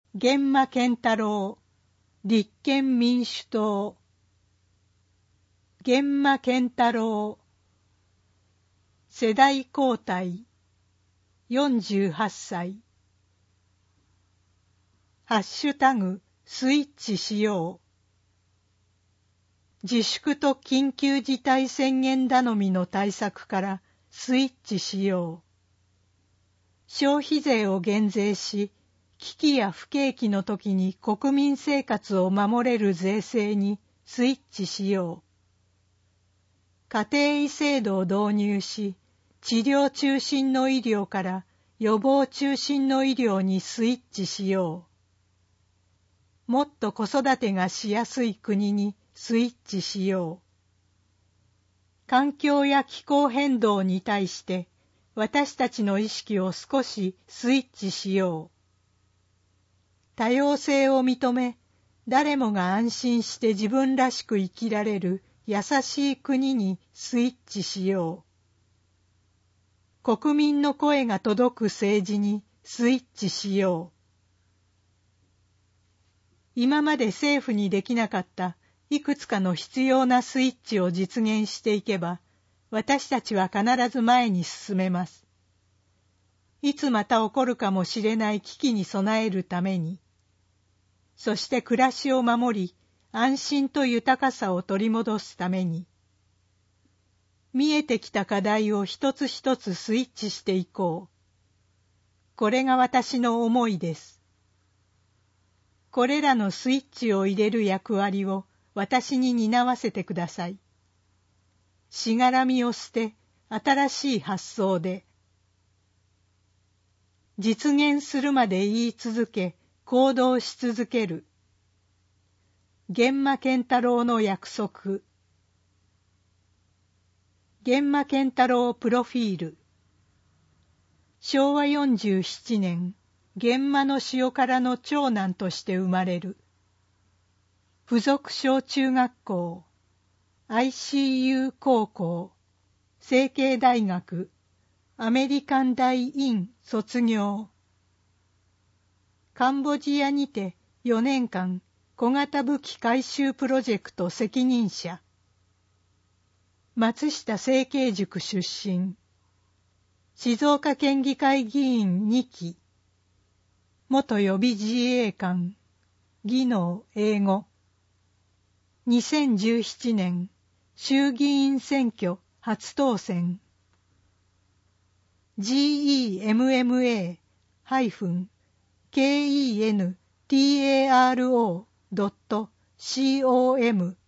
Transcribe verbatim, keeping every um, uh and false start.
源馬健太郎、立憲民主党。源馬健太郎、世代交代、よんじゅうはっさい。ハッシュタグ、スイッチしよう。自粛と緊急事態宣言頼みの対策からスイッチしよう。消費税を減税し、危機や不景気の時に国民生活を守れる税制にスイッチしよう。家庭医制度を導入し、治療中心の医療から予防中心の医療にスイッチしよう。もっと子育てがしやすい国にスイッチしよう。環境や気候変動に対して私たちの意識を少しスイッチしよう。多様性を認め、誰もが安心して自分らしく生きられる優しい国にスイッチしよう。国民の声が届く政治にスイッチしよう。今まで政府にできなかったいくつかの必要なスイッチを実現していけば、私たちは必ず前に進めます。いつまた起こるかもしれない危機に備えるために、そして暮らしを守り、安心と豊かさを取り戻すために、見えてきた課題を一つ一つスイッチしていこう。これが私の思いです。これらのスイッチを入れる役割を私に担わせてください。しがらみを捨て、新しい発想で。実現するまで言い続け、行動し続ける。源馬健太郎の約束。源馬健太郎プロフィール。しょうわよんじゅうななねん、源馬の塩辛の長男として生まれる。附属小中学校、アイシーユー 高校、成蹊大学、アメリカン大院卒業。カンボジアにてよねんかん小型武器回収プロジェクト責任者。松下成蹊塾出身。静岡県議会議員にき。元予備自衛官。技能英語。にせんじゅうななねん衆議院選挙初当選。ジーイーエムエムエー ケーイーエヌティーエーアールオー ドット コム